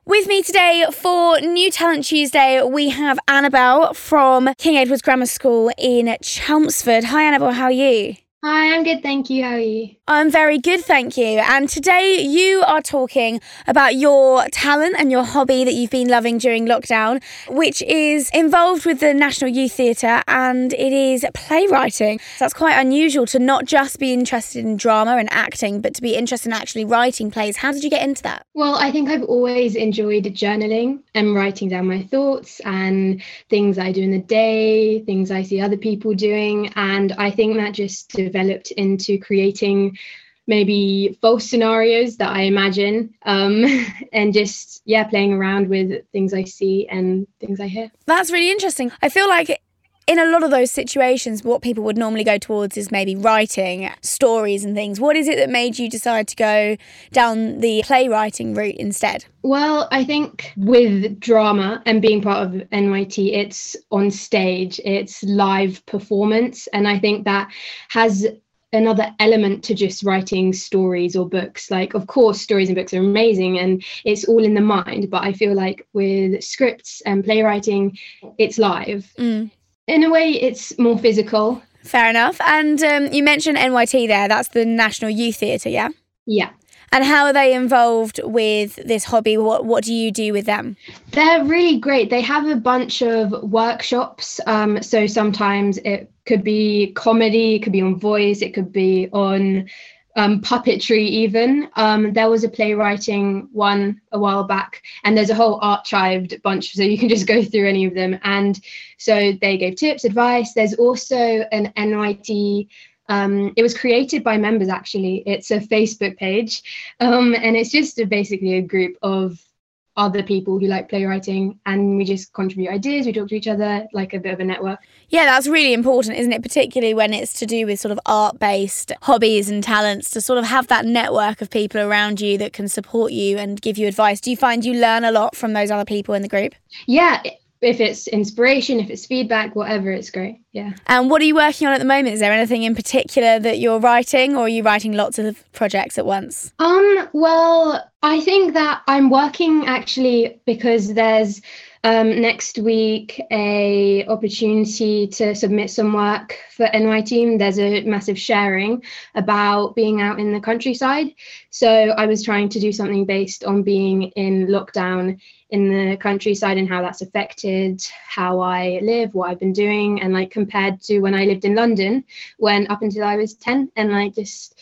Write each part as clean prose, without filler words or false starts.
With me today for New Talent Tuesday, we have Annabelle from King Edward's Grammar School in Chelmsford. Hi Annabelle, how are you? Hi, I'm good, thank you. How are you? I'm very good, thank you. And today you are talking about your talent and your hobby that you've been loving during lockdown, which is involved with the National Youth Theatre, and it is playwriting. So that's quite unusual to not just be interested in drama and acting, but to be interested in actually writing plays. How did you get into that? Well, I think I've always enjoyed journaling and writing down my thoughts and things I do in the day, things I see other people doing. And I think that just developed into creating maybe false scenarios that I imagine and just, playing around with things I see and things I hear. That's really interesting. I feel like in a lot of those situations, what people would normally go towards is maybe writing stories and things. What is it that made you decide to go down the playwriting route instead? Well, I think with drama and being part of NYT, it's on stage, it's live performance. And I think that has another element to just writing stories or books. Like, of course, stories and books are amazing and it's all in the mind. But I feel like with scripts and playwriting, it's live. In a way, it's more physical. Fair enough. And you mentioned NYT there. That's the National Youth Theatre, yeah? Yeah. And how are they involved with this hobby? What do you do with them? They're really great. They have a bunch of workshops. So sometimes it could be comedy, it could be on voice, it could be on puppetry even. There was a playwriting one a while back, and there's a whole archived bunch, so you can just go through any of them. And so they gave tips, advice. There's also an NYT, it was created by members actually. It's a Facebook page, and it's just basically a group of other people who like playwriting, and we just contribute ideas, we talk to each other, like a bit of a network. Yeah, that's really important, isn't it? Particularly when it's to do with sort of art-based hobbies and talents, to sort of have that network of people around you that can support you and give you advice. Do you find you learn a lot from those other people in the group? Yeah, if it's inspiration, if it's feedback, whatever, it's great. Yeah. And what are you working on at the moment? Is there anything in particular that you're writing, or are you writing lots of projects at once? Well, I think that I'm working actually because there's next week a opportunity to submit some work for NYT. There's a massive sharing about being out in the countryside. So I was trying to do something based on being in lockdown in the countryside and how that's affected how I live, what I've been doing, and like compared to when I lived in London, when up until I was 10, and like just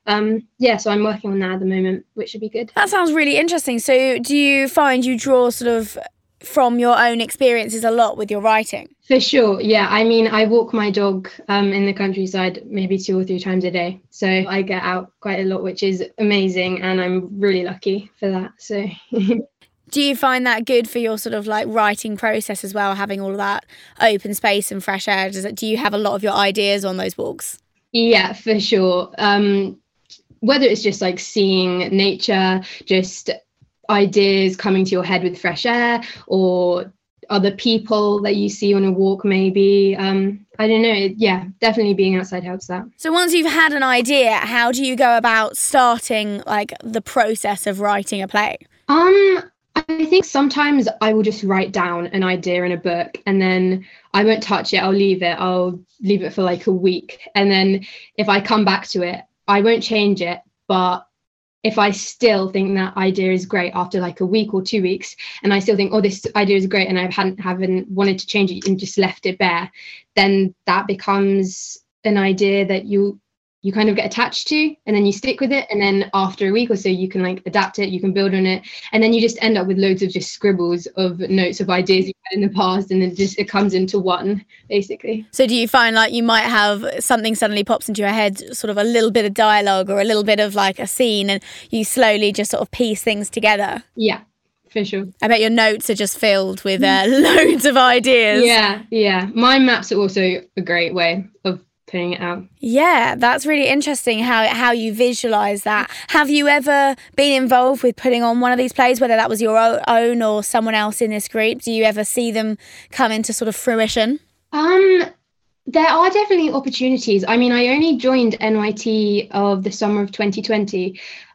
so I'm working on that at the moment, which should be good. That sounds really interesting. So do you find you draw sort of from your own experiences a lot with your writing? For sure, yeah. I mean, I walk my dog in the countryside maybe 2 or 3 times a day. So I get out quite a lot, which is amazing. And I'm really lucky for that. So do you find that good for your sort of like writing process as well, having all of that open space and fresh air? Do you have a lot of your ideas on those walks? Yeah, for sure. Whether it's just like seeing nature, just ideas coming to your head with fresh air, or other people that you see on a walk maybe. I don't know. Yeah, definitely being outside helps that. So once you've had an idea, how do you go about starting like the process of writing a play? I think sometimes I will just write down an idea in a book and then I won't touch it. I'll leave it for like a week. And then if I come back to it, I won't change it. But if I still think that idea is great after like a week or 2 weeks, and I still think, oh, this idea is great, and I haven't wanted to change it and just left it bare, then that becomes an idea that you kind of get attached to, and then you stick with it. And then after a week or so, you can like adapt it, you can build on it. And then you just end up with loads of just scribbles of notes of ideas you've had in the past. And then it comes into one, basically. So do you find like you might have something suddenly pops into your head, sort of a little bit of dialogue or a little bit of like a scene, and you slowly just sort of piece things together? Yeah, for sure. I bet your notes are just filled with loads of ideas. Yeah. Mind maps are also a great way of putting it out. Yeah, that's really interesting how you visualise that. Have you ever been involved with putting on one of these plays, whether that was your own or someone else in this group? Do you ever see them come into sort of fruition? There are definitely opportunities. I mean, I only joined NYT of the summer of 2020.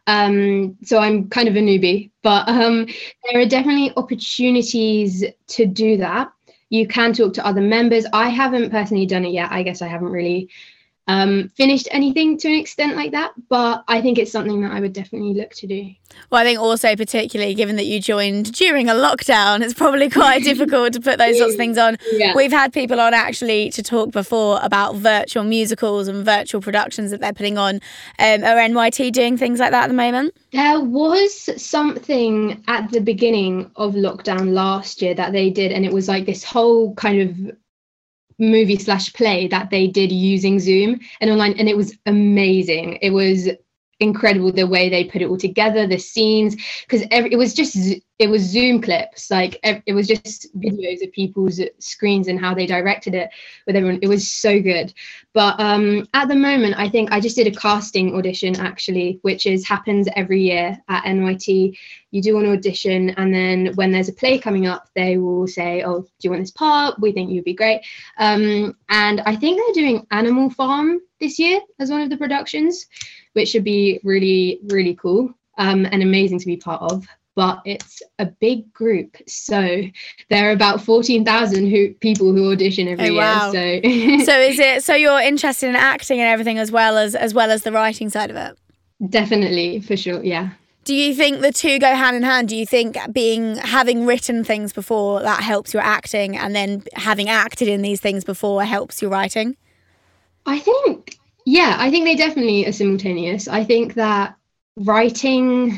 So I'm kind of a newbie, but there are definitely opportunities to do that. You can talk to other members. I haven't personally done it yet. I guess I haven't really finished anything to an extent like that, but I think it's something that I would definitely look to do. Well, I think also particularly given that you joined during a lockdown, it's probably quite difficult to put those sorts of things on. Yeah. We've had people on actually to talk before about virtual musicals and virtual productions that they're putting on. Are NYT doing things like that at the moment? There was something at the beginning of lockdown last year that they did, and it was like this whole kind of movie/play that they did using Zoom and online, and it was amazing. It was incredible the way they put it all together, the scenes, because it was Zoom clips, like it was just videos of people's screens and how they directed it with everyone. It was so good. But at the moment, I think I just did a casting audition actually, which happens every year at NYT. You do an audition, and then when there's a play coming up, they will say, oh, do you want this part? We think you'd be great. And I think they're doing Animal Farm this year as one of the productions, which should be really, really cool and amazing to be part of. But it's a big group, so there are about 14,000 people who audition every wow. year. So is it? So you're interested in acting and everything as well as the writing side of it? Definitely, for sure, yeah. Do you think the two go hand in hand? Do you think having written things before that helps your acting, and then having acted in these things before helps your writing? I think they definitely are simultaneous. I think that writing,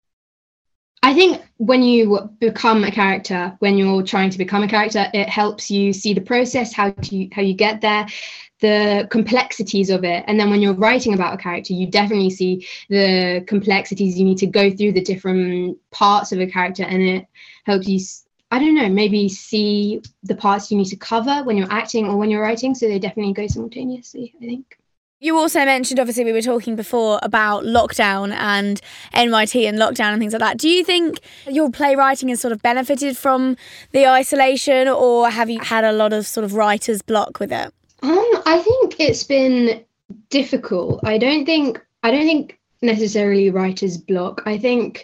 I think when you become a character, when you're trying to become a character, it helps you see the process, how you get there, the complexities of it. And then when you're writing about a character, you definitely see the complexities. You need to go through the different parts of a character, and it helps you, I don't know, maybe see the parts you need to cover when you're acting or when you're writing. So they definitely go simultaneously, I think. You also mentioned, obviously, we were talking before about lockdown and NYT and lockdown and things like that. Do you think your playwriting has sort of benefited from the isolation, or have you had a lot of sort of writer's block with it? I think it's been difficult. I don't think necessarily writer's block. I think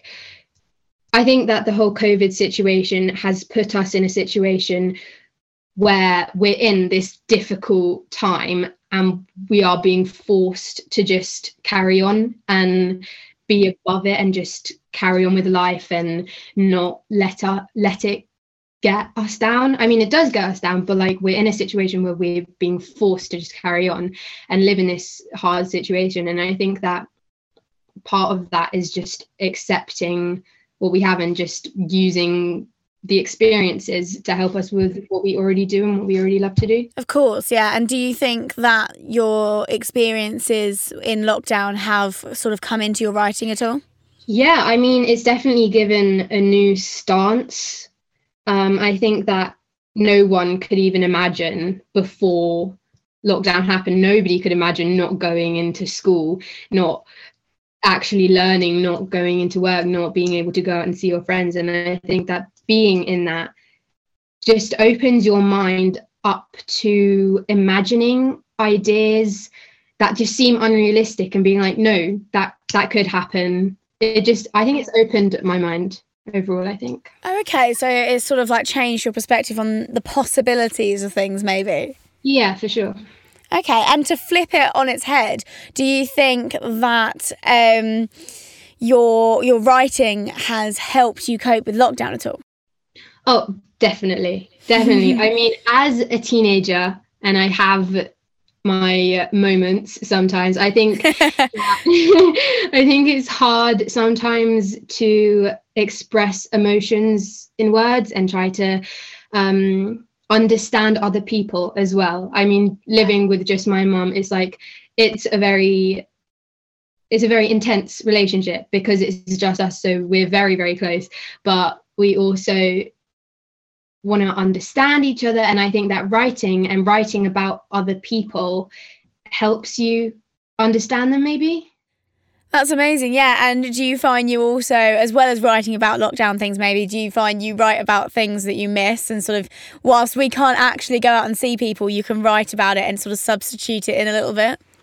that the whole COVID situation has put us in a situation where we're in this difficult time, and we are being forced to just carry on and be above it and just carry on with life and not let it get us down. I mean, it does get us down, but like we're in a situation where we're being forced to just carry on and live in this hard situation. And I think that part of that is just accepting what we have and just using the experiences to help us with what we already do and what we already love to do. Of course, yeah. And do you think that your experiences in lockdown have sort of come into your writing at all? Yeah, I mean, it's definitely given a new stance. I think that no one could even imagine before lockdown happened. Nobody could imagine not going into school, not actually learning, not going into work, not being able to go out and see your friends. And I think that being in that just opens your mind up to imagining ideas that just seem unrealistic and being like, no, that could happen. I think it's opened my mind overall, I think. Okay, so it's sort of like changed your perspective on the possibilities of things, maybe? Yeah, for sure. Okay, and to flip it on its head, do you think that your writing has helped you cope with lockdown at all? Oh, definitely. I mean, as a teenager, and I have my moments sometimes, I think I think it's hard sometimes to express emotions in words and try to understand other people as well. I mean, living with just my mum is like, it's a very intense relationship because it's just us, so we're very, very close, but we also want to understand each other. And I think that writing about other people helps you understand them, maybe. That's amazing, yeah. And do you find you also, as well as writing about lockdown things maybe, do you find you write about things that you miss, and sort of, whilst we can't actually go out and see people, you can write about it and sort of substitute it in a little bit?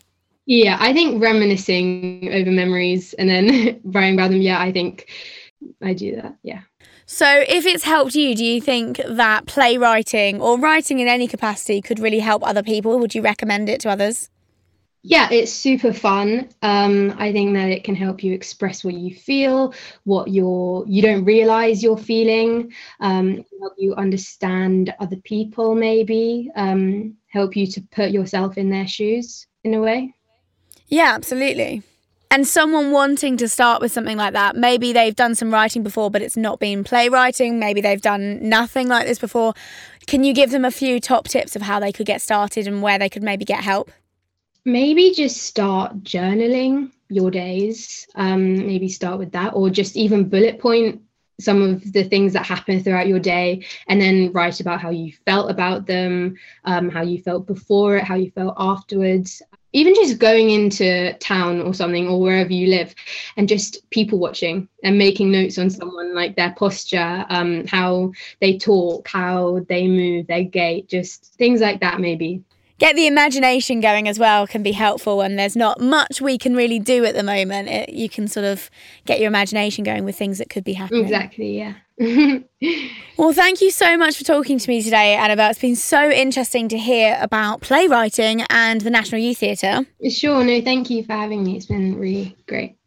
Yeah, I think reminiscing over memories and then writing about them. Yeah, I think I do that. Yeah. So if it's helped you, do you think that playwriting or writing in any capacity could really help other people? Would you recommend it to others? Yeah, it's super fun. I think that it can help you express what you feel, what you don't realize you're feeling, it can help you understand other people, maybe, help you to put yourself in their shoes in a way. Yeah, absolutely. And someone wanting to start with something like that, maybe they've done some writing before, but it's not been playwriting. Maybe they've done nothing like this before. Can you give them a few top tips of how they could get started and where they could maybe get help? Maybe just start journaling your days. Maybe start with that, or just even bullet point some of the things that happen throughout your day, and then write about how you felt about them, how you felt before it, how you felt afterwards. Even just going into town or something, or wherever you live, and just people watching and making notes on someone, like their posture, how they talk, how they move, their gait, just things like that, maybe. Get the imagination going as well can be helpful, and there's not much we can really do at the moment. You can sort of get your imagination going with things that could be happening. Exactly, yeah. Well, thank you so much for talking to me today, Annabelle. It's been so interesting to hear about playwriting and the National Youth Theatre. Sure, no, thank you for having me. It's been really great.